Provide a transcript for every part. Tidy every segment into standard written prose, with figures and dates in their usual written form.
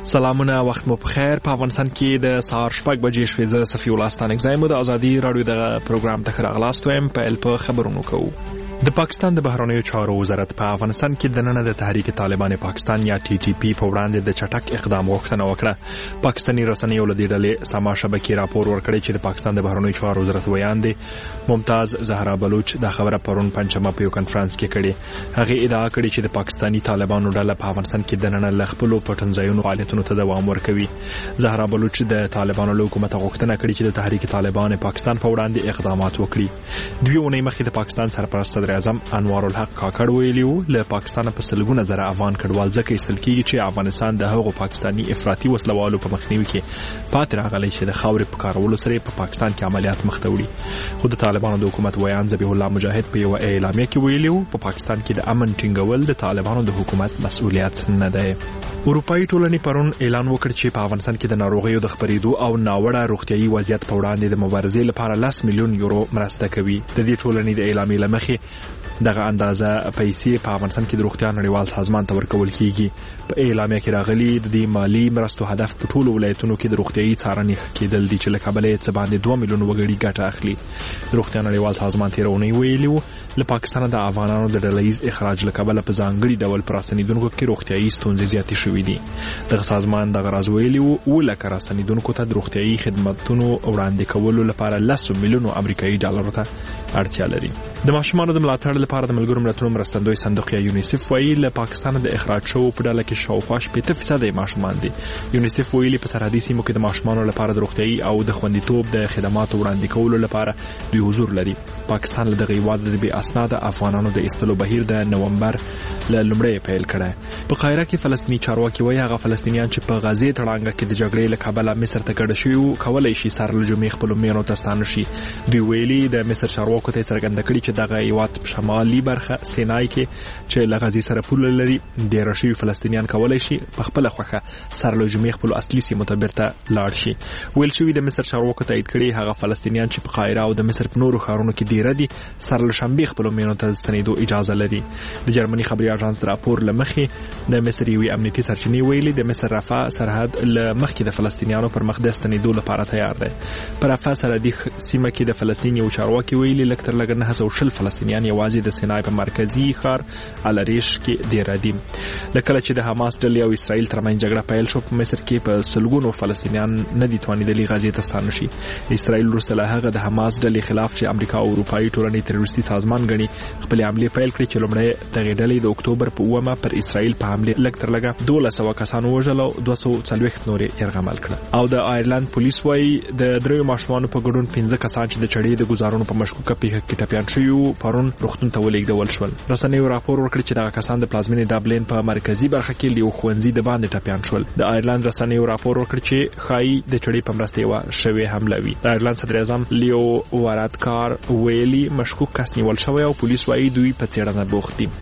سلامونه، وخت مو په خیر. په افغانستان کې د سهار 6 بجې شوې. زه صفي الله ستانک زایم د ازادي رادیو د پروګرام ته راغلاست ویم. په خبرونو کوو. د پاکستان د بهرنیو چارو وزارت په افغانستان کې د نن د تحریک طالبان پاکستان یا ټي ټي پی په وړاندې د چټک اقدام غوښتنه وکړه. پاکستاني رسنیو له دې ډلې سما شبکې راپور ورکړی چې د پاکستان د بهرنیو چارو وزارت ویان دی ممتاز زهرا بلوچ د خبره پرون پنځمه په یو کانفرنس کې کړي. هغه ادعا کړې چې د پاکستاني طالبانو ډله په افغانستان کې د نن له خپل پټنځایونو فعالیتونو ته دوام ورکوي. زهرا بلوچ د طالبانو له حکومت غوښتنه کړې چې د تحریک طالبان پاکستان په وړاندې اقدامات وکړي. دوی ونې مخکې د پاکستان سرپرست صدر اعظم انوار الحق کاکړ ویلیو له پاکستان په سلګونه زره افغان کډوال ځکه ایستل کیږي چې افغانستان د هغو پاکستاني افراطي وسلوالو په مخنیوي کې پاتې راغلی چې د خاورې په کارولو سره په پاکستان کې عملیات مخ ته وړي. خو د طالبانو د حکومت ویان ذبیح الله مجاهد په یو اعلامیه کې ویلیو په پاکستان کې د امن ټینګول د طالبانو د حکومت مسؤلیت نه دی. اروپאי ټولنې پرون اعلان وکړ چې په افغانستان کې د ناروغیو د خپرېدو او ناوړه روغتيایي وضعیت په وړاندې د مبارزې لپاره 10 میلیون یورو مرسته کوي. د دې ټولنې د اعلامیې لمخې دغه اندازه پیسې په افغانستان کې د روغتیا نړیوال سازمان ته ورکول کیږي. په اعلامیه کې راغلي د دې مالی مرستو هدف په ټولو ولایتونو کې د روغتيایي څارنې کېدل دي چې له کبله یې څه باندې 2 میلیون وګړي ګټه اخلي. د روغتیا نړیوال سازمان تیرونی ویلي وو له پاکستان د افغانانو د ډلهیز اخراج له کبله په ځانګړي ډول پراستنیدونکو کې روغتيایي ستونزې زیاتې شوې دي. دغه سازمان د غراز ویلي وو لکه راستنیدونکو ته د روغتيایي خدماتو وړاندې کولو لپاره 10 میلیون امریکایي ډالر ته اړتیا لري. د ماشومانو د ملاتړ لپاره د ملګرو ملتونو مرستندوی صندوق یا یونیسف وایي له پاکستان د اخراج شو په ډله کې شاوخوا 80% ماشومان دي. یونیسف ویلي په سرحدي سیمو کې د ماشومانو لپاره د روغتيایي او د خوندیتوب د خدماتو وړاندې کولو لپاره دوی حضور لري. پاکستان له دغه هیواد د بې اسناد افغانانو د ایستلو بهیر د نومبر له لومړۍ پیل کړی. په قاهره کې فلسطینی چارواکي وایي هغه فلسطینیان چې په غزې تړانګه کې د جګړې له کبله مصر ته کډه شوي وو کولای شي سر له جمعې خپلو مېنو ته ستانه شي. دوی ویلي د مصر چارواکو ته څرګنده کړي چې دغه هیواد په شمالي برخه سینای کې چې له غزې سره پوله لري ډېر شوي فلسطینیان کولای شي په خپل خوخه سر له جمعې خپل اصلي سیمو ته بیرته لاړ شي. ویل شوي د مصر چارواکو تایید کړي هغه فلسطینیان چې په قاهره او د مصر په نورو ښارونو کې ډېر دي سر له شنبې خپل مېنو ته ستنېدو اجازه لري. د جرمني خبري اژانس د راپور لمخې د مصر یوې امنیتي سرچینې ویلي د مصر رفح سرحد له مخکې د فلسطینیانو پر مخ د ستنېدو لپاره تیار دی. پر رفح سرحدي سیمه کې د فلسطین یو چارواکي ویلي لکه تر لږ 960 فلسطینیان یوازې د سینای په مرکزي ښار الریش کې ډیر دي. لکه چې د حماس ډلې او اسرائیل ترمنځ جګړه پیل شو په مصر کې په سلګونو فلسطینیان نه دي توانیدلي غزې ته ستانه شي. اسرائیل وروسته له هغه د حماس ډلې خلاف چې امریکا او اروپאי ټولنې تروریستي سازمان ګڼي خپل حمله پیل کړې چې لومړی دغه ډلې د اکتوبر په 9 پر اسرائیل په حمله لږ تر لږه 1200 کسان وژل او 240 نورې یرغمل کړل. او د آیرلند پولیس وايي د درو ماشومانو په ګډون 15 کسان چې د چړې د گزارونو په مشکوکه پیښه کې ټپيان شوي پرون روغتون ته ولېږدول شول. رسنیو راپور ورکړ چې دغه کسان د پلازمینې ډبلین په مرکزی برخه کې لیو خوندزي د باندې ټپيان شول. د آیرلند رسنیو راپور ورکړ چې خای د چړې په مرسته و شوی حمله وی. د آیرلند صدر اعظم لیو وارادکار ویلي مشکوک کس نیول شوی او پولیس وايي دوی په څېړنه بوخت دي.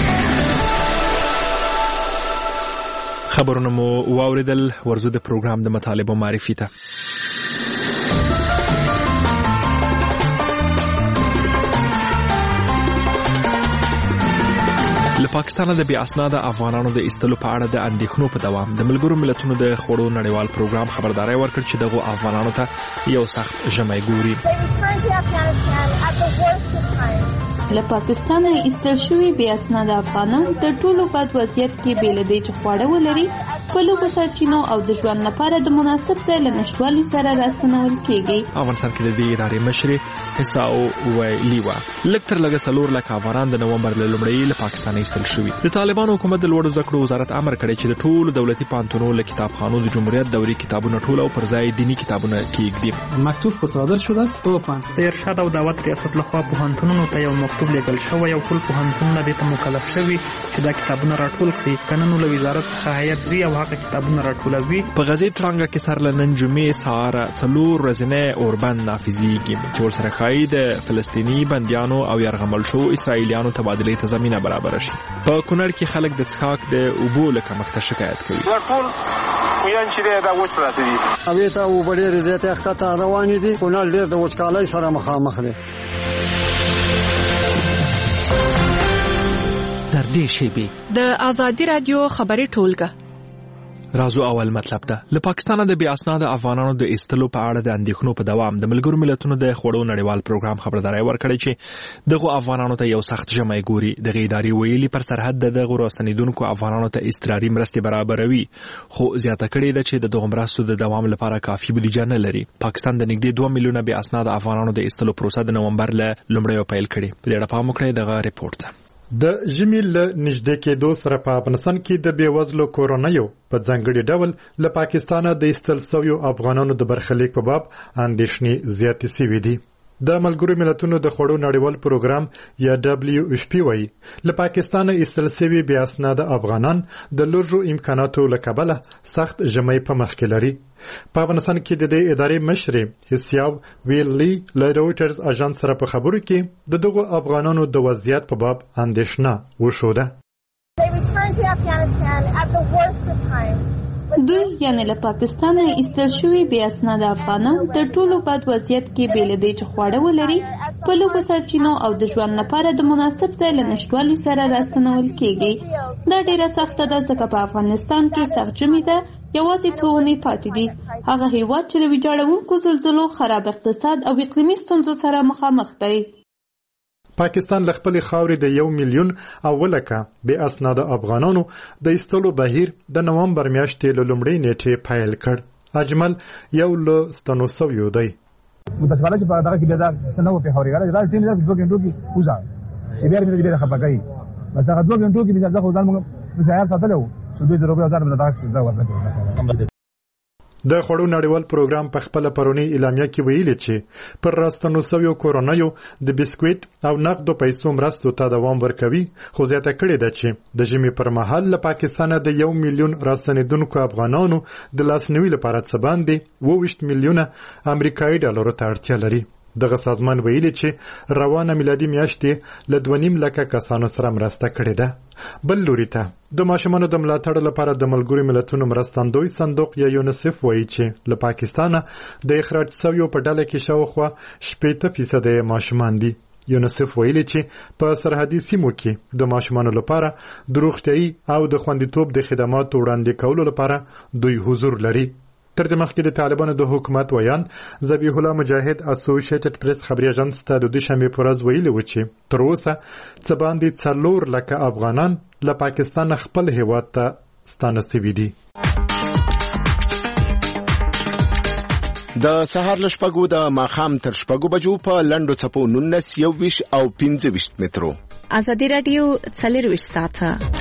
خبرونه مو واوریدل. ورزو د پروګرام د مطالبه معرفي ته. له پاکستان د بې اسناده افغانانو د ایستلو په اړه د اندېښنو په دوام د ملګرو ملتونو د خوړو نړیوال پروګرام خبرداري ورکړ چې دغه افغانانو ته یو سخت ژمی ګوري. له پاکستان ایستل شوي بې اسناده افغانان تر ټولو بد وضعیت کې بې له دې چې خواړه ولري په لوږو سرچینو او د ژوند لپاره د مناسب ځای له نشتوالي سره راستنول کېږي. افغانستان کې د دې ادارې مشرې حساو ویلي وه لږ تر لږه 4 لک افغانان د نومبر له لومړۍ له پاکستان ایستل شوي. د طالبانو حکومت د لوړو زده کړو وزارت امر کړی چې د ټولو دولتي پوهنتونونو له کتابخانو د جمهوریت دوري کتابونه ټول او پر ځای دینی کتابونه کېږدي. مکتوب خو صادر شده په پوهنتون د ارشاد او دعوت ریاست لخوا پوهنتونونو ته یو مکتوب لیکل شوی او ټول پوهنتونونه دې ته مکلف شوي چې دا کتابونه راټول کړي. کنه نو له وزارت څخه هیئت ځي او هغه کتابونه راټولوي. په غزې تړانګه کې سر له نن جمعې سهار 4 ورځې اوربند نافذیږي چې ورسره ښایي د فلسطیني بندیانو او یرغمل شو اسرائیلیانو تبادلې ته زمینه برابر شي. په کونړ کې خلک د څښاک د اوبو له کمښت شکایت کوي. ټول کویان چې دا وچ پراته دي اوی ته و ډېرې زیاتې ښکته روانې دي. کونړ ډېر د وچکالۍ سره مخامخ دی. تر دې شیبې د ازادي رادیو خبري ټولګه راځو اول مطلب ته. له پاکستانه د بې اسناده افغانانو د ایستلو په اړه د اندېښنو په دوام د ملګرو ملتونو د خوړو نړیوال پروګرام خبرداری ورکړی چې دغه افغانانو ته یو سخت ژمی ګوري. دغه ادارې ویلي پر سرحد دغه راستنیدونکو افغانانو ته اضطراري مرستې برابروي، خو زیاته کړې ده چې دغه مرستو د دوام لپاره کافي بودیجه نه لري. پاکستان د نږدې 2 میلیونه بې اسناده افغانانو د ایستلو پروسه د نومبر له لومړیو پیل کړې. په دې اړه پام وکړئ دغه ریپورت. د ژمي له نږدې کېدو سره په افغانستان کې د بېوزلو کورنیو په ځانګړي ډول له پاکستانه د ایستل شویو افغانانو د برخلیک په باب اندېښنې زیاتې شوې دي. د ملګرو ملتونو د خوړو نړیوال پروګرام یا WFP وایي له پاکستانه ایستل شوي بې اسناده افغانان د لږو امکاناتو له کبله سخت ژمی په مخ کې لري. په افغانستان کې د دې ادارې مشرې حساب ویلي له رویټرز اژانس سره په خبرو کې د دغو افغانانو د وضعیت په باب اندېښنه وښوده. دوی یعنی له پاکستانه ایستل شوي بې اسناده افغانان تر ټولو بد وضعیت کې بې له دې چې خواړه ولري په لږو سرچینو او د ژوند لپاره د مناسب ځای له نشتوالي سره راستنول کېږي. دا ډیره سخته ده ځکه په افغانستان کې سخت ژمی ده، یوازې څو اونۍ پاتې دي. هغه هیواد چې له ویجاړونکو زلزلو، خراب اقتصاد او اقلیمي ستونزو سره مخامخ دی. پاکستان له خپلې خاورې د 1 میلیون او ولکه بې اسناده افغانانو د ایستلو بهیر د نومبر میاشتې له لومړۍ نیټې پیل کړ. اجمل یو له ستنو سویو دی. متاسفانه چې په دغه کې بیا دا څه نه و پېښوري راځي دا ټیم د 2 غنټو کې وځه چې بیا مې دې خپګي بس هغه 2 غنټو کې بیا ځکه ځان موږ د سهار ساتلو چې 2000 د دغه ځای ورته. د خوړو نړیوال پروګرام په خپل پرونی اعلامیه کې ویلي چې پر راستنو سویو کورنیو د بسکویټ او نقدو پیسو مرستو ته دوام ورکوي، خو زیاته کړې ده چې د ژمي پر مهال له پاکستانه د 1 میلیون راستنیدونکو افغانانو د لاسنیوي لپاره څه باندې 22 میلیونه امریکایي ډالرو ته اړتیا لري. دغه سازمان ویلي چې روانه میلادي میاشتې له 2.5 لکه کسانو سره مرسته کړې ده. بل لوري ته د ماشومانو د ملاتړ لپاره د ملګرو ملتونو مرستندوی صندوق یا یونیسف وایي چې له پاکستانه د اخراج شویو په ډله کې شاوخوا 80% ماشومان دي. یونیسف ویلي چې په سرحدي سیمو کې د ماشومانو لپاره د روغتیايي او د خوندیتوب د خدماتو وړاندې کولو لپاره دوی حضور لري. تر دې مخکې د طالبانو د حکومت ویان ذبیح الله مجاهد اسوسییټډ پریس خبري اژانس ته د دوشنبه پر ورځ ویلي و چې تر اوسه څه باندې 4 لکه افغانان له پاکستان خپل هیواد ته ستانه شوي دي. د سهار له شپږو د ماښام تر شپږو بجو په لنډو څپو 19 21 او 25 مترو. ازادي رادیو 24 ساعته.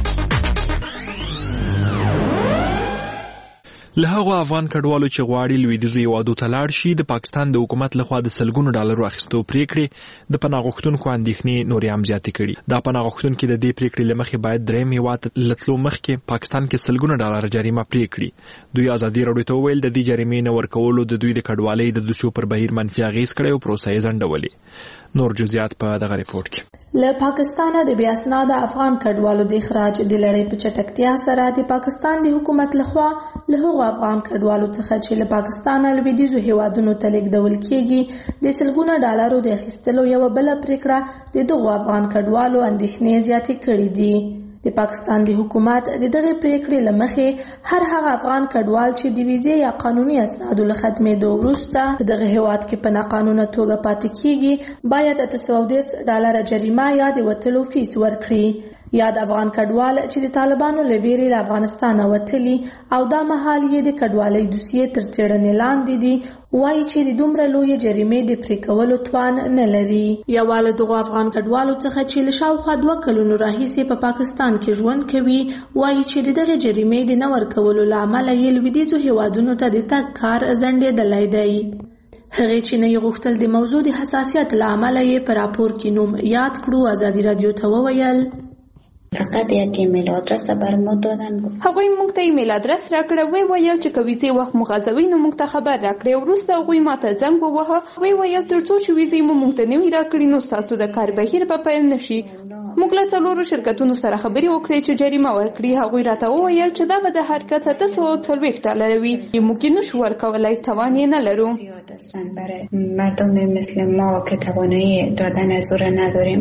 له هغو افغان کډوالو چې غواړي لویدیځو هیوادو ته لاړ شي د پاکستان د حکومت لخوا د سلګونو ډالرو اخیستو پریکړې د پناه غوښتونکو اندېښنې نورې هم زیاتې کړي. دا پناه غوښتونکي د دې پریکړې له مخې باید درېیم هیواد له تلو مخکې پاکستان کې سلګونه ډالر جریمه پرې کړي. دوی ازادي راډیو ته وویل د دې جریمې نه ورکولو د دوی د کډوالۍ د دوسیو پر بهیر منفي اغېز کړی او پروسه یې ځنډولې. نور جزئیات په دغه ریپورت کې. له پاکستانه د بې اسناده افغان کډوالو د اخراج د لړۍ په چټکتیا سره د پاکستان د حکومت لخوا له هغو افغان کډوالو څخه چې له پاکستانه لویدیځو هیوادونو ته لیږدول کېږي د سلګونه ډالرو د اخیستلو یوه بله پریکړه د دغو افغان کډوالو اندېښنې زیاتې کړې دي. د پاکستان د حکومت د دغه پریکړې له مخې هر هغه افغان کډوال چې د ویزې یا قانوني اسنادو له ختمېدو وروسته په دغه هیواد کې په ناقانونه توګه پاتې کېږي باید 810 ډالر جریمه یا د وتلو فیس ورکړي. یا د افغان کډوال چې د طالبانو له ویرې له افغانستانه وتلي او دا مهال یې د کډوالۍ دوسیې تر څېړنې لاندې دي وایي چې د دومره لویې جریمې د پرې کولو توان نه لري. یوه له دغو افغان کډوالو څخه چې له شاوخوا 2 کلونو راهیسې په پاکستان کې ژوند کوي وایي چې د دغې جریمې د نه ورکولو له امله یې لویدیځو هیوادونو ته د تګ کار ځنډېدلی دی. هغې چې نه یې غوښتل د موضوع د حساسیت له امله یې په راپور کې نوم یاد کړو. ازادي راډیو ته وویل فقط یک ایمیل آدرس بر ما دادن. هغوی موږ ته ایمیل آدرس راکړه، وی ویل چې که ویزې وخت مو غځوي نو موږ ته خبر راکړئ. وروسته هغوی ماته زنګ وواهه، وی ویل تر څو چې ویزې مو موږ ته نه وي راکړي نو ستاسو د کار بهیر به پیل نه شي. موږ له 4 شرکتونو سره خبرې وکړې چې جریمه ورکړي. هغوی راته وویل چې دا به د حرکت 740 ډالر وي، موږ یې نشو ورکولی، توان یې نه لرو. برای مردم مثل ما که توانایی دادن از او را نداریم.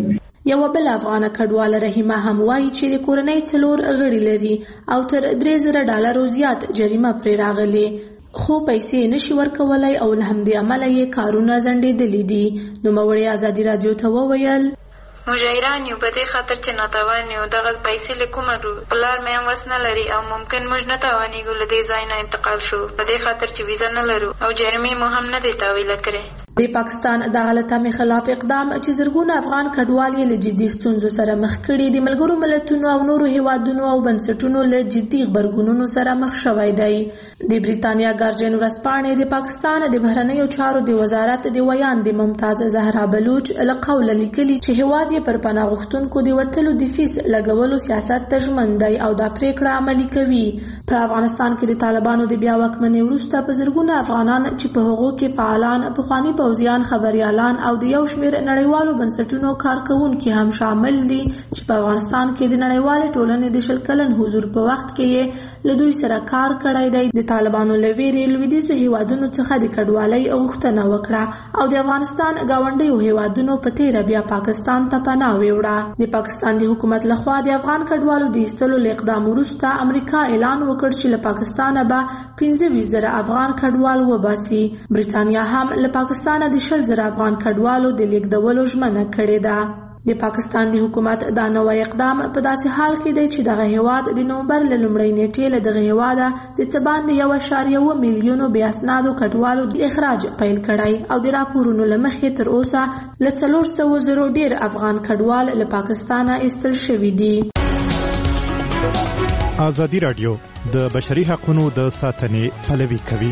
یوه بل افغانه کډواله رحیمه هم وایي چې د کورنۍ 4 غړي لري او تر $3,000 زیات جریمه پرې راغلې، خو پیسې نشي ورکولای او له همدې امله یې کارونه ځنډېدلي دي. نوموړې ازادي راډیو ته وویل مجاهران یو په دې خاطر چې ناتوان یو دغه پیسې له کومه پلار مې هم وس نه لري او ممکن موږ نه توانېږو له دې ځای نه انتقال شو په دې خاطر چې ویزه نه لرو او جرمې مو هم نه دی تاویله کړې. د پاکستان د غلطامې خلاف اقدام چې زرګونه افغان کډوال یې له جدي ستونزو سره مخ کړي، د ملګرو ملتونو او نورو هیوادونو او بنسټونو له جدي غبرګونونو سره مخ شوی دی. د بریتانیا ګارډین ورځپاڼې د پاکستان د بهرنیو چارو د وزارت د ویاندې ممتاز زهرا بلوچ له قوله لیکلي چې هیواد یې پر پناه غوښتونکو د وتلو د فیس لګولو سیاست ته ژمن دی او دا پریکړه عملي کوي. په افغانستان کې د طالبانو د بیا واکمنۍ وروسته په زرګونه افغانان چې په هغو کې فعالان، پخواني پوځیان، خبریالان او د یو شمېر نړیوالو بنسټونو کارکوونکي هم شامل دي چې په افغانستان کې د نړیوالې ټولنې د 20 کلن حضور په وخت کې یې له دوی سره کار کړی دی. د طالبانو له ویرې لویدیځو هیوادونو څخه د کډوالۍ غوښتنه وکړه او د افغانستان ګاونډیو هیوادونو په تېره بیا پاکستان ته پناه ویوړه. د پاکستان د حکومت لخوا د افغان کډوالو د ایستلو له اقدام وروسته امریکا اعلان وکړ چې له پاکستانه به 25,000 افغان کډوال وباسي. بریتانیا هم له پاکستانه د 20,000 افغان کډوالو د لیږدولو ژمنه کړې ده. د پاکستان د حکومت دا نوی اقدام په داسې حال کې دی چې دغه هیواد د نومبر له لومړۍ نیټې له دغه هیواده د څه باندې 1.1 میلیونو بې اسنادو کډوالو د اخراج پیل کړی او د راپورونو له مخې تر اوسه له 400,000 ډېر افغان کډوال له پاکستانه ایستل شوي دي. ازادي راډیو د بشري حقوقو د ساتنې پلوي کوي.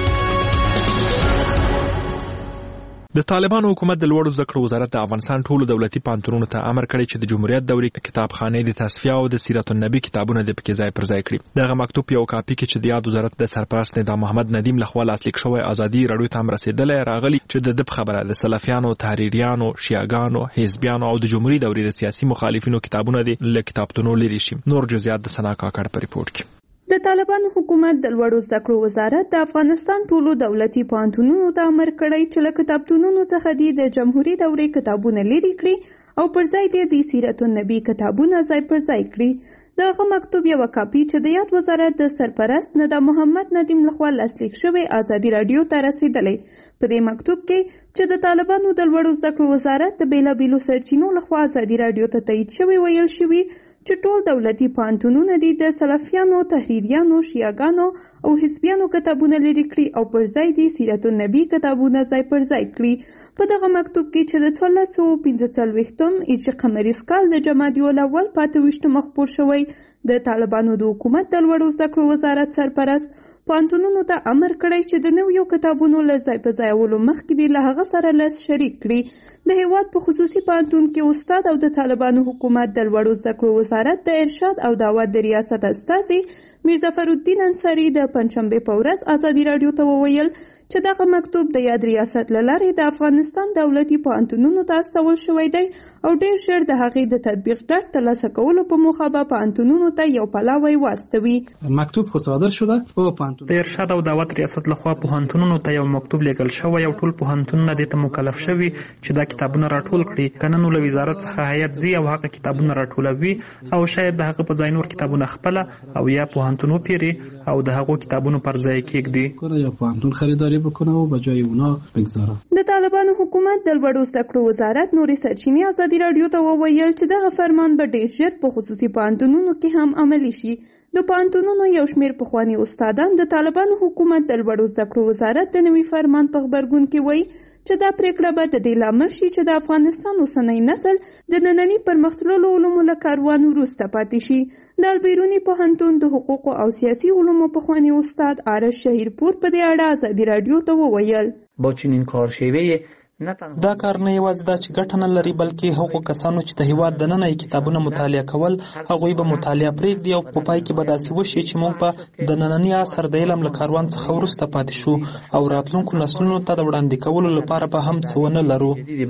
د طالبانو حکومت د لوړو زده کړو وزارت د افغانستان ټولو دولتي پانتونونو ته امر کړی چې د جمهوریت دورې کتابخانې د تصفیه او د سیرت النبی کتابونه د پکې ځای پر ځای کړي. دغه مکتوب یو کاپي کې چې د یاد وزارت د سرپرست نظام محمد ندیم لخوا لاسلیک شوی ازادي راډیو ته هم رسیدلی راغلی چې د خبره د سلفیانو، تحریریانو، شیعاګانو، حزبیانو او د جمهوریت دورې د سیاسي مخالفینو کتابونه د کتابتونو لري شي. نور جزئیات د سنا کاکړ په ریپورت کې. د طالبانو حکومت د لوړو زده کړو وزارت د افغانستان ټولو دولتي پوهنتونونو ته امر کړی چې له کتابتونونو څخه د جمهوریت دورې کتابونه لرې کړي او پر ځای د سیرت النبی کتابونه ځای پر ځای کړي. دغه مکتوب یو کاپي چې د یاد وزارت د سرپرست نظام محمد ندیم لخوا لاسلیک شوی ازادي راډیو ته رسیدلی. په دې مکتوب کې چې د طالبانو د لوړو زده کړو وزارت د بیلابیلو سرچینو لخوا ازادي راډیو ته تایید شوی ویل شوی چې ټول دولتي پوهنتونونه دي د سلفیانو، تحریریانو، شیعاګانو او حزبیانو کتابونه لرې کړي او پر ځای د سیرت النبی کتابونه ځای پر ځای کړي. په دغه مکتوب کې چې د 1445 هجري قمري کال د جمادی الاول 25 خپور شوی، د طالبانو د حکومت د لوړو زده کړو وزارت سرپرست پوهنتونونو ته امر کړی چې د نویو کتابونو له ځای په ځایولو مخکې دې له هغه سره لاس شریک کړي. د هیواد په خصوصي پوهنتون کې استاد او د طالبانو حکومت د لوړو زده کړو وزارت د ارشاد او دعوت د ریاست استازي میرظفرالدین انصاري د پنځشنبې په ورځ ازادي راډیو ته وویل چې دغه مکتوب د یاد ریاست له لارې د افغانستان دولتي پوهنتونونو ته استول شوی دی او ډېر ژر د هغې د تطبیق ډاډ ترلاسه کولو په موخه به پوهنتونونو ته یو پلاوی واستوي. مکتوب خو صادر شده او پوهنتون د ارشاد او دعوت ریاست لخوا پوهنتونونو ته یو مکتوب لیږل شوی او ټول پوهنتونونه دې ته مکلف شوي چې دا کتابونه راټول کړي. کنه نو له وزارت څخه هیئت ځي او هغه کتابونه راټولوي او شاید د هغه په ځای نور کتابونه خپله او یا پوهنتون وپیري او د هغو کتابونو پر ځای کېږدي یا پوهنتون خریداري بکنه او به جای اونا بگذاره. د طالبانو حکومت د لوړو زده کړو وزارت نورې سرچینې ازادي راډیو ته وویل چې دغه فرمان به ډېر ژر په خصوصي پوهنتونونو کې هم عملي شي. د پوهنتونونو یو شمېر پخواني استادان د طالبانو حکومت د لوړو زده کړو وزارت د نوي فرمان په غبرګون کې وایي چې دا پریکړه به د دې لامل شي چې د افغانستان اوسنی نسل د ننني پرمختللو علومو له کاروان وروسته پاتې شي. د البیروني پوهنتون د حقوقو او سیاسي علومو پخواني استاد آرش شهیرپور په دې اړه ازادي راډیو ته وویل با چنین کارشیوه دا کار نه یوازې دا چې ګټه نه لري بلکې هغو کسانو چې د هیواد دننه یې کتابونه مطالعه کول هغوی به مطالعه پرېږدي او په پای کې به داسې وشي چې موږ به د ننني عصر د علم له کاروان څخه وروسته پاتې شو او راتلونکو نسلونو ته د وړاندې کولو لپاره به هم څه ونه لرو.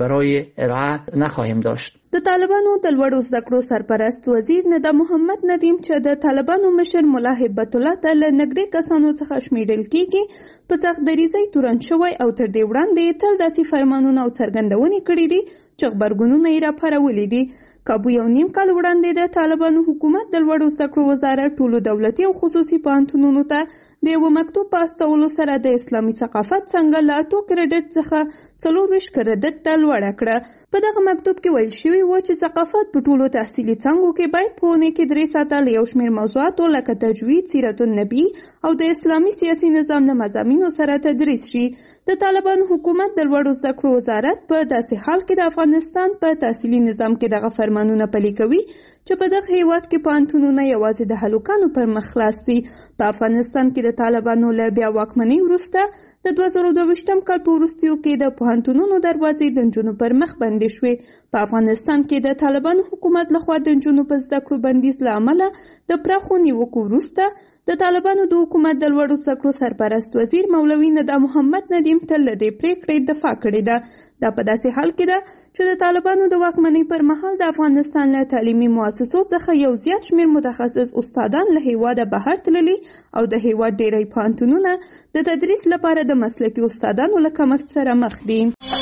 د طالبانو د لوړو زده کړو سرپرست وزیر نظام محمد ندیم چې د طالبانو مشر ملا هیبت الله ته له نږدې کسانو څخه شمیرل کېږي په سخت دریځۍ تورن شوی او تر دې وړاندې تل داسې فرمانونه او څرګندونې کړې دي چې غبرګونونه یې راپارولي دي. کابو 1.5 کال وړاندې د طالبانو حکومت د لوړو زده کړو وزارت ټولو دولتي او خصوصي پوهنتونونو ته د یو مکتوب په استولو سره د اسلامي ثقافت څنګه له 8 کریډټ څخه 24 کریډټ ته لوړه کړه. په دغه مکتوب کې ویل شوي و چې ثقافت په ټولو تحصیلي څانګو کې باید په اونۍ کې 3 ساعته له یو شمېر موضوعاتو لکه تجوید، سیرت النبي او د اسلامي سیاسي نظام له مضامینو سره تدریس شي. د طالبانو حکومت د لوړو زده کړو وزارت په داسې حال کې د افغانستان په تحصیلي نظام کې دغه فرمانونه پلي کوي چې په دغه هیواد کې پوهنتونونه یوازې د هلکانو پر مخ خلاص دي. په افغانستان کې د طالبانو له بیا واکمنۍ وروسته د 2022 کال په وروستیو کې د پوهنتونونو دروازې د نجونو پر مخ بندې شوې. په افغانستان کې د طالبانو حکومت لخوا د نجونو په زده کړو بندیز له امله د پراخو نیوکو وروسته د طالبانو د حکومت د لوړو زده کړو سرپرست وزیر مولوي ندا محمد ندیم تل د پریکړې دفاع کړې ده. دا په داسې حال کې ده چې د طالبانو د واکمنۍ پر مهال د افغانستان له تعلیمي مؤسسو څخه یو زیات شمېر متخصص استادان له هیواده بهر تللي او د هیواد ډېری پوهنتونونه د تدریس لپاره د مسلکي استادانو له کمښت سره مخ دي.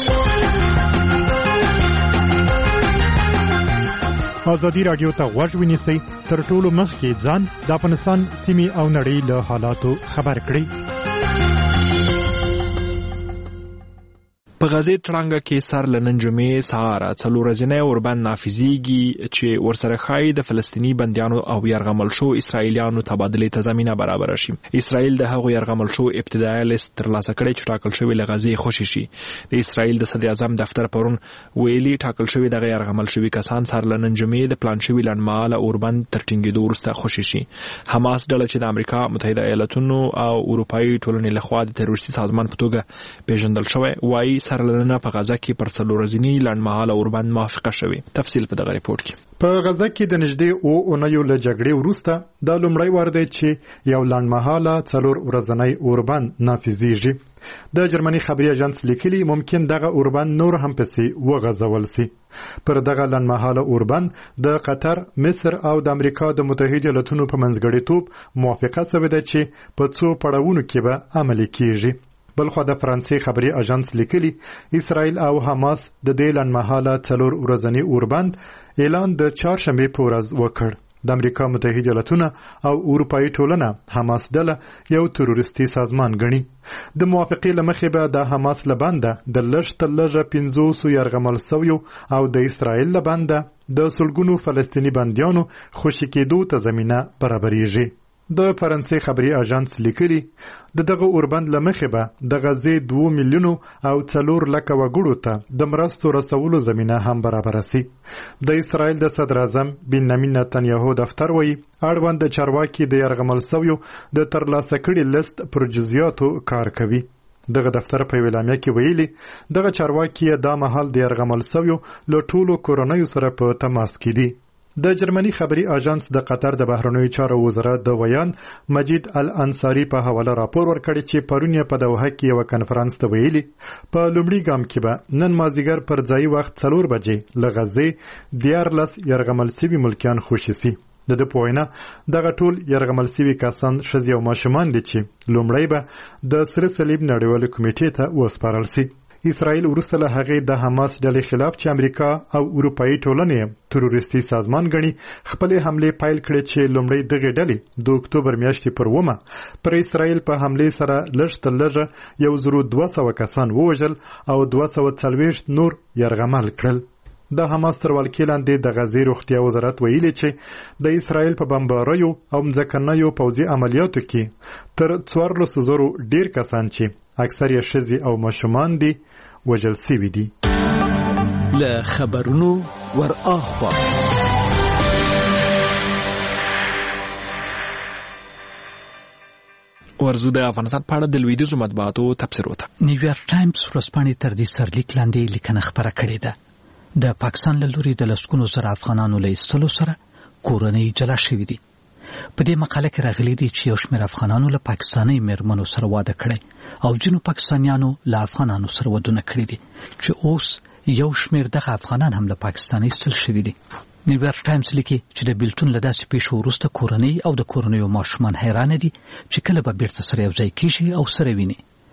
ازادي راډیو ته غوږ ونیسئ، تر ټولو مخکې ځان د افغانستان سیمې او نړۍ له حالاتو خبر کړئ. په غزې تړانګه کې سر له نن جمعې سهاره 4 ورځنی اوربند نافذیږي چې ورسره ښایي د فلسطیني بندیانو او یرغمل شو اسرائیلیانو تبادلې ته زمینه برابره شي. اسرائیل د هغو یرغمل شو ابتدایي لیست ترلاسه کړی چې ټاکل شوی له غزې خوشي شي. د اسرائیل د صدر اعظم دفتر پرون ویلي ټاکل شوی دغه یرغمل شوی کسان سر له نن جمعې د پلان شوی لنډمهاله اوربند تر ټینګېدو وروسته خوشي شي. حماس ډله چې د امریکا متحده ایالاتونو او اروپایي ټولنې لخوا د تروریستي سازمان په توګه پیژندل شوی وایي سرلنه په غزه کې پر 4 ورځنی لنډمهاله اوربند موافقه شوې. تفصیل په دغه ریپورت کې. په غزه کې د نږدې اونیو له جګړې وروسته دا لومړی وار دی چې یو لنډمهاله 4 ورځنی اوربند نافذیږي. د جرمني خبري اژانس لیکلي ممکن دغه اوربند نور هم پسې وغځول سي. پر دغه لنډمهاله اوربند د قطر، مصر او د امریکا د متحده ایالاتونو په منځګړیتوب موافقه شوې ده چې په 2 پړاوونو کې به عملي کیږي. بلخو د فرانسې خبري اژانس لیکلي اسرائیل او حماس د دې لنډمهاله 4 ورځنی اوربند اعلان د چهارشنبه په ورځ وکړ. د امریکا متحده ایالاتونه او اروپایي ټولنه حماس ډله یو تروریستي سازمان ګڼي. د موافقې له مخې به د حماس له بنده د لږ تر لږه 500 یرغمل شویو او د اسرائیل له بنده د سلګونو فلسطیني بندیانو خوشي کېدو ته زمینه برابرېږي. د فرانسې خبري اژانس لیکلي دغه اوربند له مخې به د غزې 2 میلیونو او 4 لکه وګړو ته د مرستو رسولو زمینه هم برابره سي. د اسرائیل د صدر اعظم بنیامین نتنیاهو دفتر وایي اړوند چارواکي د یرغمل شویو د ترلاسه کړي لیست پر جزئیاتو کار کوي. دغه دفتر په اعلامیه کې ویلي دغه چارواکي دا مهال د یرغمل شویو له ټولو کورنیو سره په تماس کې دي. د جرمني خبري اژانس د قطر د بهرنیو چارو وزارت د ویان مجید الانصاری په حواله راپور ورکړی چې پرون په دوحه کې یو کنفرانس ته ویلي په لومړي ګام کې به نن مازیګر پر ځای وخت 4 بجې له غزې 14 یرغمل شوي ملکیان خوشي سي. د پوینه دغه ټول یرغمل شوي کسان ښځې او ماشومان دي چې لومړی به د سره صلیب نړیوال کمیټې ته وسپارل سي. اسرائیل وروسته له هغې د حماس ډلې خلاف چې امریکا او اروپایي ټولنې تروریستي سازمان ګڼي خپلې حملې پیل کړې چې لومړی دغې ډلې د اکتوبر میاشتې پر 9 پر اسرائیل په حملې سره لږ تر لږه 1200 کسان ووژل او 240 نور یرغمل کړل. د حماس تر ولکې لاندې د غزې روغتیا وزارت ویلي چې د اسرائیل په بمباریو او مځکنیو پوځي عملیاتو کې تر 1400 ډیر کسان چې اکثر یې ښځې او ماشومان دي وژل شوي دي. له خبرونو ور اخوا ورزو د افغانستان په اړه د لویدیځو مطبوعاتو تبصرو ته نیویارک ټایمز ورځپاڼې تر دې سرلیک لاندې لیکنه خپره کړې ده. د پاکستان له لوري د لسګونو زره افغانانو له ایستلو سره کورنۍ جلا شوي دي. په دې مقاله کې راغلي دي چې یو شمېر افغانانو له پاکستاني میرمنو سره واده کړی او ځینو پاکستانیانو له افغانانو سره ودونه کړي دي چې اوس یو شمېر دغه افغانان هم له پاکستان ایستل شوي دي. نیویارک ټایمز لیکي چې د بیلتون له داسې پیښو وروسته کورنۍ او د کورنیو ماشومان حیرانه دي چې کله به بیرته سره یو ځای کېږي او سره ویني.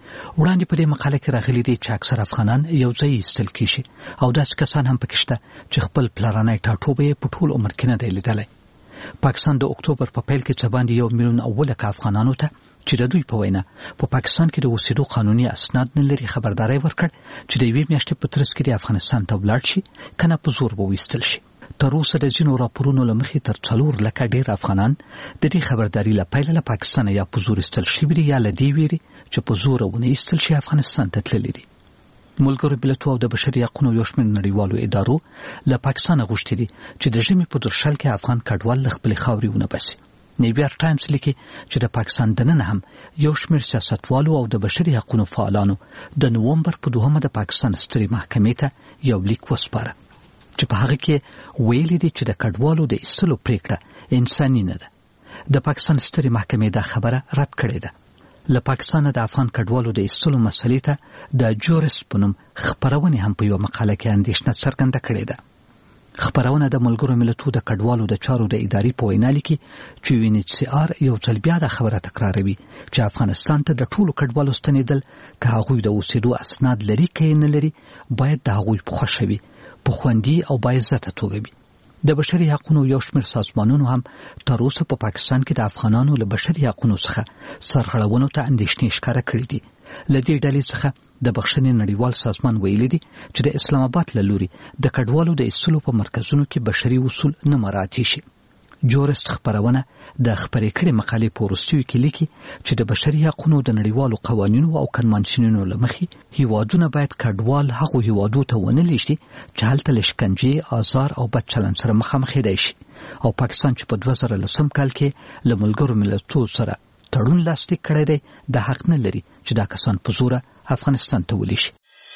وړاندې په دې مقاله کې راغلي دي چې اکثر افغانان یو ځای ایستل کیږي او داسې کسان هم پکې شته چې خپل پلرنی ټاټوبی په ټول عمر کې نه دی لیدلی. پاکستان د اکتوبر په پیل کې څه باندې 1,000,000 افغانانو ته چې د دوی په وینا په پاکستان کې د اوسېدو قانوني اسناد نه لري خبرداري ورکړ چې د یوې میاشتې په ترڅ کې د افغانستان ته ولاړ شي کنه په زور به وایستل شي. تر اوسه د ځینو راپورونو له مخې تر 4 لکه ډېر افغانان د دې خبرداري له پیله له پاکستان یا په زور ایستل شوي دي یا له دې ویري چې په زور ونه ایستل شي افغانستان ته تللي دي. ملګرو ملتونو او د بشري حقوقو یو شمېر نړیوالو ادارو له پاکستان غوښتي دي چې د ژمي په درشل کې افغان کډوال له خپلې خاورې ونه باسي. نیویارک ټایمز لیکي چې د پاکستان دننه هم یو شمېر سیاستوالو او د بشري حقوقو فعالانو د نوومبر په 2 د پاکستان سترې محکمې ته یو لیک وسپاره چې په هغه کې ویلي دي چې د کډوالو د ایستلو پریکړه انساني نه ده. د پاکستان سترې محکمې دا خبره رد کړې ده. له پاکستان د افغان کډوالو د ایستلو مسلې ته د جورس په نوم خبرونه هم په یو مقاله کې اندېښنه څرګنده کړې ده. خبرونه د ملګرو ملتونو د کډوالو د چارو د ادارې په وینا لیکي چې UNHCR یو ځل بیا د خبره تکراروي چې افغانستان ته د ټولو کډوالو ستنېدل که هغوی د اوسېدو اسناد لري که نه لري باید د هغوی په خوښه وي، په خوندي او باعزته توګه وي. د بشري حقوقو یو شمېر سازمانونو هم تر اوسه په پاکستان کې د افغانانو له بشري حقوقو څخه سرغړونو ته اندېښنې ښکاره کړې دي. له دې ډلې څخه د بخښنې نړیوال سازمان ویلي دي چې د اسلام آباد له لوري د کډوالو د ایستلو په مرکزونو کې بشري اصول نه مراعات شي. جورست خبرونه د خبرې کړې مقالې په وروستیو کې لیکي چې د بشري حقوقو د نړیوالو قوانینو او کنوانسیونونو له مخې هیوادونه باید کډوال هغو هیوادو ته ونه لیږدي چې هلته له شکنجې، آزار او بد چلند سره مخامخ دی شي. او پاکستان چې په 2010 کال کې له ملګرو ملتونو سره تړون لاسلیک کړی دی د حق نه لري چې دا کسان په زوره افغانستان ته ولیږي.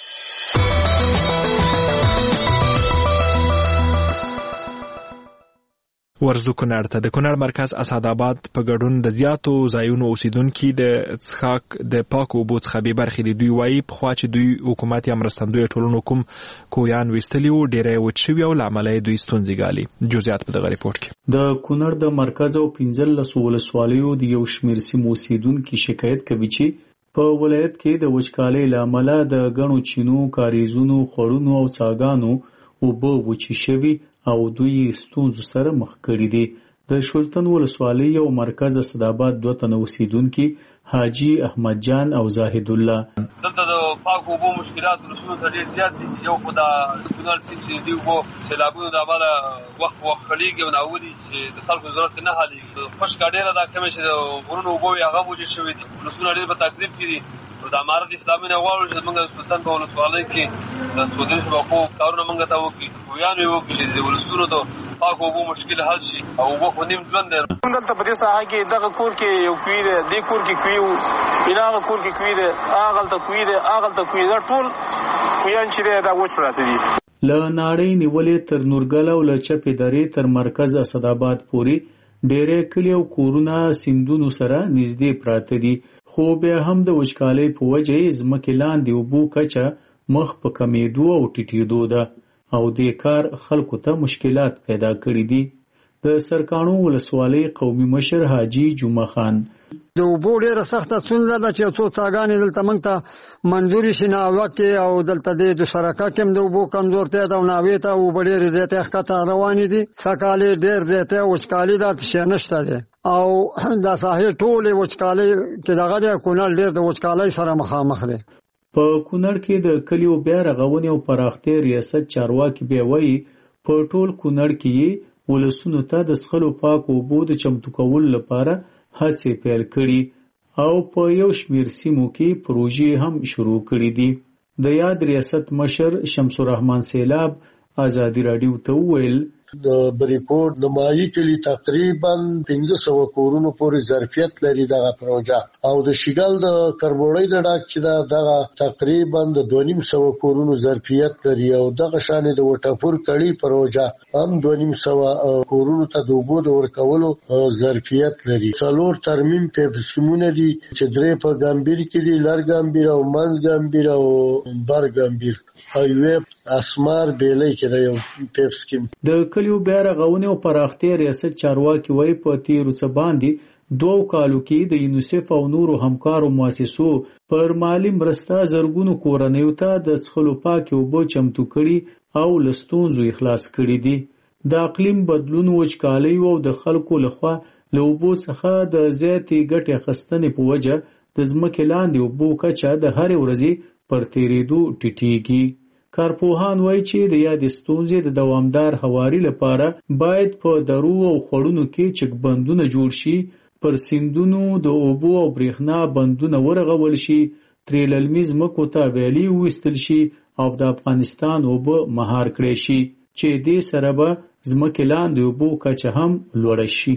ورزو کونړ ته د کونړ مرکز اسعدآباد په ګډون د زیاتو ځایونو اوسیدونکو د څښاک د پاکو اوبو څخه بې برخې دي. دوی وایي پخوا چې دوی حکومت یا مرستندوی ټولنو کوم کویان ویستلي وو ډېری وچ شوي او له امله دوی ستونزې ګالي. جزئیات په دغه ریپورټ کې. د کونړ د مرکز او 15 ولسوالیو د یو شمېر سیمو اوسیدونکو شکایت کوي چې په ولایت کې د وچکالۍ له امله د غنو چینو، کاریزونو، خړونو او څاګانو اوبه وچې شوي او دوی ستونزو سره مخ کړي دي. د شولتن ولسوالۍ یو مرکز اسعدآباد 2 تنه اوسیدونکي حاجی احمد جان او زاهد الله دلته د پاکو اوبو مشکلات رسونو ته ډېر زیات دي. یو خو دا کونړ سیند چې دی اوبو سیلابونو د امله وخت خړېږي او ناولي چې د خلکو ضرورت نه حلېږي. خشکه ډېره دا کمې چې د غرونو اوبه وي هغه وچې شوي دي. رسونه ډېر په تکلیف کې دي. د امارت اسلامي نه غواړو چې موږ د سلطان په ولسوالۍ کې د سودري شبکو کارونه موږ ته وکړي، ویانو یې وکړي چې د ولسونو د پاکو اوبو مشکل حل شي او اوبه خو نیم ژوند دی. دلته په دې ساحه کې دغه کور کې یو کوي دی، دې کور کې کوي وو، هغه کور کې کوي دی، هغلته کوي دی، هغلته کوي دی، ټول کویان چې دی دا وچ پراته دي. له ناړۍ نیولې تر نورګل او له چپې درې تر مرکز اسعدآباد پورې ډېرې کلي او کورونه سیندونو سره نږدې پراته دي. خو بیا هم د وچکالۍ په وجه ځمکې لاندې اوبو کچه مخ په کمیدو او ټیټېدو ده او دې کار خلکو ته مشکلات پیدا کړي دي. د سرکاڼو ولسوالۍ قومي مشر حاجی جمعه خان د اوبو ډېره سخته ستونزه ده چې څو څاګانې دلته موږ ته منظوري شي ناوه کې او دلته د سرکه کې هم د اوبو کمزورتیا ده او ناوې ته اوبه ډېرې زیاتې ښکته روانې دي. سږکال یې ډېر زیاتې وچکالي ده، شی نشته دی او دا ساحل ټولې وچکالۍ کې دغه دی. کونړ ډېر د وچکالۍ سره مخامخ دی. په کونړ کې د کلیو بیا رغونې او پراختیا ریاست چارواکي بیا وایي په ټول کونړ کې ولسونو ته د څښلو پاکو اوبو د چمتو کولو لپاره هڅې پیل کړي او په یو شمېر سیمو کې پروژې هم شروع کړي دي. د یاد ریاست مشر شمس الرحمن سیلاب ازادي راډیو ته وویل د بریپورټ د مایي کلی تقریبا 1500 کورونو پورې ظرفیت لري دغه پروژه او د شیګل د کربوړی د ډاک چې دغه تقریبا د 2500 کورونو ظرفیت لري او دغه شان د وټاپور کړي پروژه هم 2500 کورونو ته د اوبو د ورکولو ظرفیت لري. څلور ترمیم په سکیمونه دي چې درې په ګامبیر کې دي، لر ګامبیر او منځ ګامبیر او بر ګامبیر او یو اسمار بیلې کې د یو پیپ سکیم. د کلیو بیا رغونې او پراختیا ریاست چارواکي وایي په تیرو څه باندې 2 کالو کې د یونیسف او نورو همکارو مؤسسو پر مالی مرسته زرګونو کورنیو ته د څښلو پاکې اوبه چمتو کړي او له ستونزو خلاص کړي دي. د اقلیم بدلون، وچکالۍ او د خلکو لخوا له اوبو څخه د زیاتې ګټې اخیستنې په وجه د ځمکې لاندې اوبو کچه د هرې ورځې پر تېرېدو ټیټېږي. کارپوهان وایي چې د یادې ستونزې د دوامدار هواري لپاره باید په درو او خوړونو کې چک بندونه جوړ شي، پر سیندونو د اوبو او برېښنا بندونه ورغول شي، ترې للمي ځمکو ته ویالې وویستل شي او د افغانستان اوبه مهار کړی شي چې دې سره به ځمکې لاندې اوبو کچه هم لوړه شي.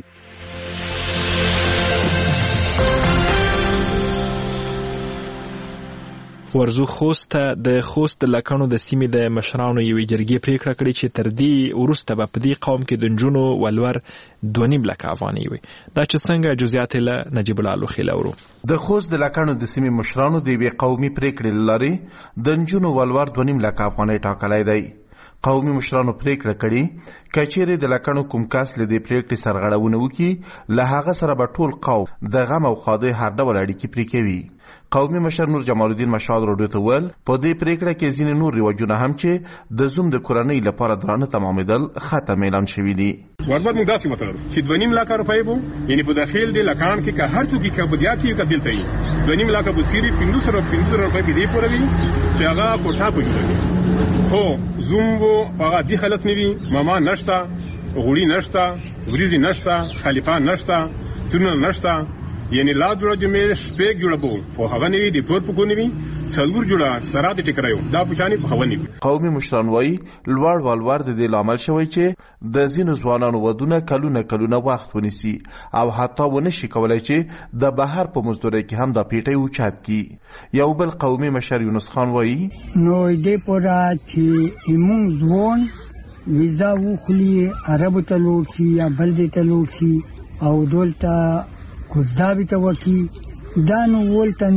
ورزو خوست د خوست د لکانو د سیمې د مشرانو یوې جرګې پریکړه کړې چې تر دې وروسته به په دې قوم کې د نجونو ولور 2.5 لک افغانۍ وي. دا چې څنګه جزئیات له نجیب الله لوخیل اورو. د خوست د لکانو د سیمې مشرانو د یوې قومي پریکړې لارې د نجونو ولور 2.5 لک افغانۍ ټاکلی دی. قومي مشرانو پریکړه کړې کچېرې د لکانو کوم کس له دې پریکړې سرغړونه وکړي، له هغه سره به ټول قوم د غم او ښادۍ هر ډول اړیکې پرې کوي. قومي مشر نور جمال الدین مشال راډیو ته وویل په دې پریکړه کې ځینې نور رواجونه هم چې د زوم د کورنۍ لپاره درانه تمامېدل ختم اعلان شوي دي. وربر موږ داسې وتړل چې 2.5 لک روپۍ به یعنې په داخل د لکان کې که هر څوک کې بدیا کې که دلته یې 2.5 لک به سیری 500 روپۍ په دې پوره وي چې هغه کوټه په جوړوي. خو زوم وو هغه دی خلک نه وي، ماما نشته، غوړي نشته، وریځې نشته، خلیفه نشته، ترونه نشته، یعنی لا جوړه جمعې شپږ جوړه بو خو هغه نه وي د پور پکو نه وي څلور جوړه سره د ټکرایو دا پوښتنې په خونه وي. قومي مشران وایي لوړ والور د دې لامل شوی چې د ځینو ځوانانو ودونه کلونه وخت ونیسي او حتی ونه شي کولای چې د بهر په مزدورۍ کې هم دا پیټۍ اوچت کړي. یو بل قومي مشر یونس خان وایي نو دې پورا چې موږ ځوان ویزا وخلی عربو ته لوړ شي یا بل دې ته لوړ شي او دولته کوزدابی ته وکی دا نو ولته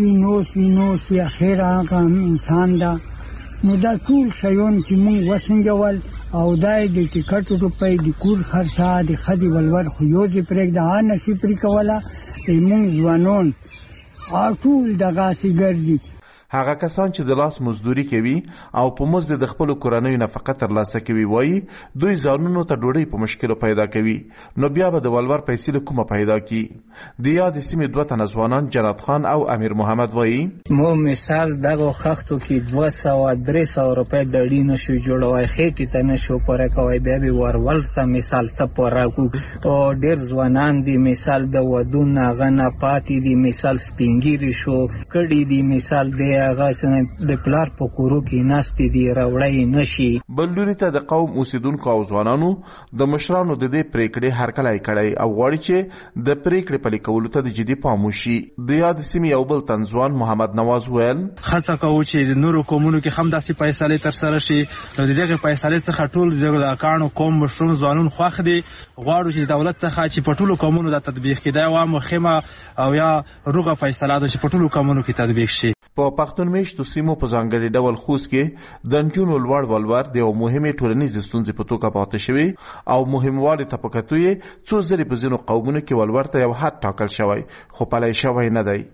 نوسوي اخیر هغه انسان دا نو دا ټول شیون چې مونږ وسنجول او دا د ټیکټ روپۍ د کور خرڅه د خدي ولور خو یو ځای پرېږده نصیب پرې کوله مونږ ځوانان ټول دغسې ګرځي. هغه کسان چې د لاس مزدوري کوي او په مزد د خپل کورنۍ نفقه ترلاسه کوي وایي دوی ځانونو ته ډوډۍ په مشکل پیدا کوي، نو بیا به د ولور پیسې له کومه پیدا کی. د یاد سیمې 2 تنه ځوانان جنت خان او امیر محمد وایي مو مثال دغه خښتو کې 200-300 روپۍ د اړین نشو جوړوي، خېټې ته نشو پوره کوي، بیا به ورول ته مثال څه پوره کو او ډېر ځوانان دي مثال د ودونه غنه پاتې دي، مثال سپینګیری شو کړي دي، مثال د هغه د پلار په کورو کې ناستې دي راوړی نشي. بل لوري ته د قوم اوسیدونکو او ځوانانو د مشرانو د دې پریکړې هرکلی کړی او غواړي چې د پریکړې پلي کولو ته د جدي پام وشي. د یاد سیمې یو بل تنځوان محمد نواز ویل هڅه کوو چې د نورو قومونو کې هم داسې فیصلې ترسره شي، نو د دغې فیصلې څخه ټول د کاڼو قوم مشرون ځوانون خوښ دي. غواړو چې دولت څخه چې په ټولو قومونو د تطبیق کېدای وه مخیمه او یا روغه فیصله ده چې په ټولو قومونو کې تطبیق شي. په پښتون میشتو سیمو په ځانګړي ډول خوست کې د نجونو لوړ ولور د یو مهمې ټولنیزې ستونزې په توګه پاتې شوی او مهموالي ته په کتو یې څو ځلې په ځینو قومونو کې ولور ته یو حد ټاکل شوی خو پلی شوی نه دی.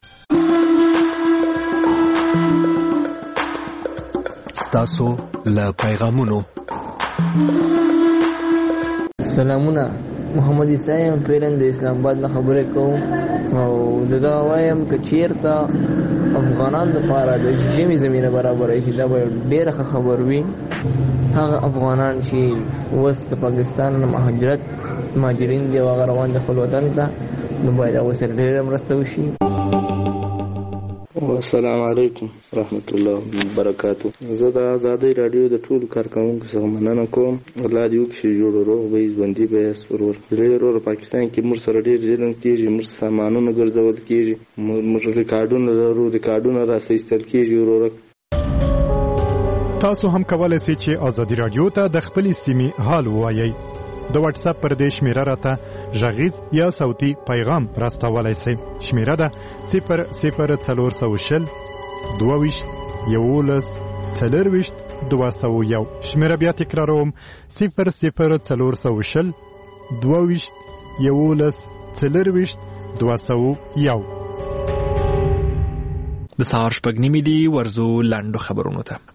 ستاسو له پیغامونو سلامونه، محمد عیسی پیرن د اسلام آباد نه خبرې کوم او دا وایم که چیرته افغانان لپاره د ژمې زمینه برابره شي دا به ډېره ښه خبر وي. هغه افغانان چې اوس د پاکستان نه مهاجرین دي او هغه روان دي خپل وطن ته، نو باید هغوی سره ډېره مرسته وشي. السلام علیکم رحمت الله وبرکاتو. زه د ازادۍ راډیو د ټولو کارکوونکو څخه مننه کوم. الله دې وکړي چې جوړ روغ به ژوندي به یاست. ورور پاکستان کې موږ سره ډېر ظلم کېږي، موږ سامانونه ګرځول کېږي، موږ ریکارډونه لرو، ریکارډونه راستایستل کېږي. وروره تاسو هم کولای شئ چې ازادي راډیو ته د خپلې سیمې حال ووایئ. د واتس اپ پر دې شمیره راته غږیز یا صوتي پیغام راستولای شئ. شمیره ده 00420 22 11 4 شمیره بیا تکراروم 00420 22 11 201. د سهار 6:30 دی ورزو لاندو خبرونو ته.